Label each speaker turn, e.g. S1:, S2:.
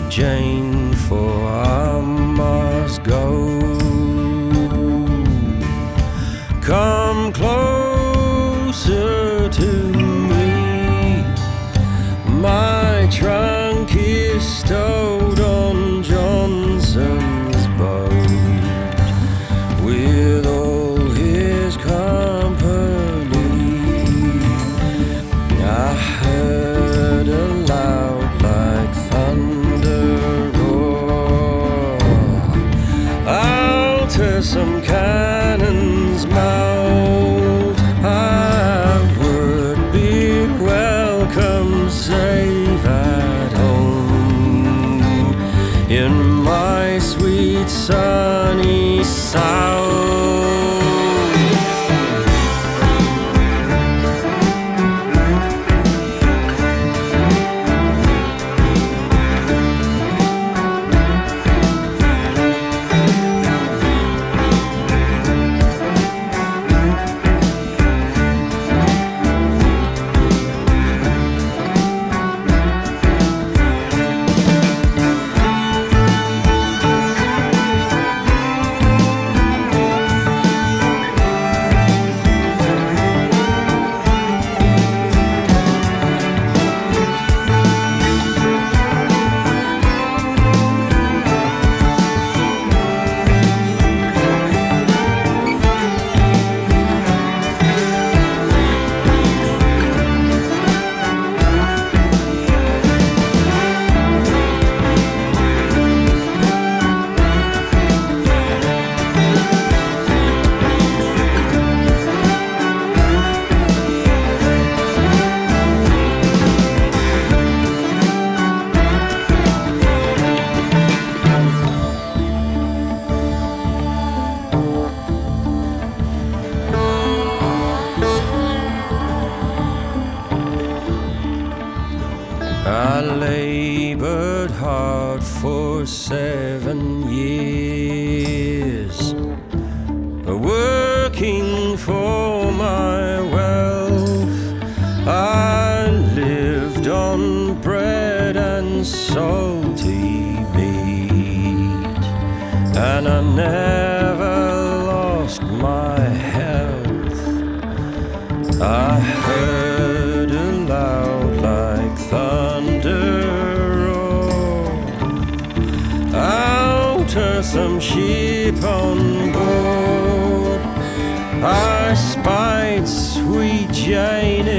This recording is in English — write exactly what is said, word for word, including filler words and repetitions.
S1: Sweet Jane, for I must go. Come closer to me. My trunk is stowed on Johnson's boat with all his company. I heard a loud like thunder roar out of some cannon's mouth. I would be welcome safe at home in my sweet sunny South. I labored hard for seven years, working for my wealth. I lived on bread and salty meat, and I never lost my health. I heard a loud like thunder roar out of some ship on board. I spied Sweet Jane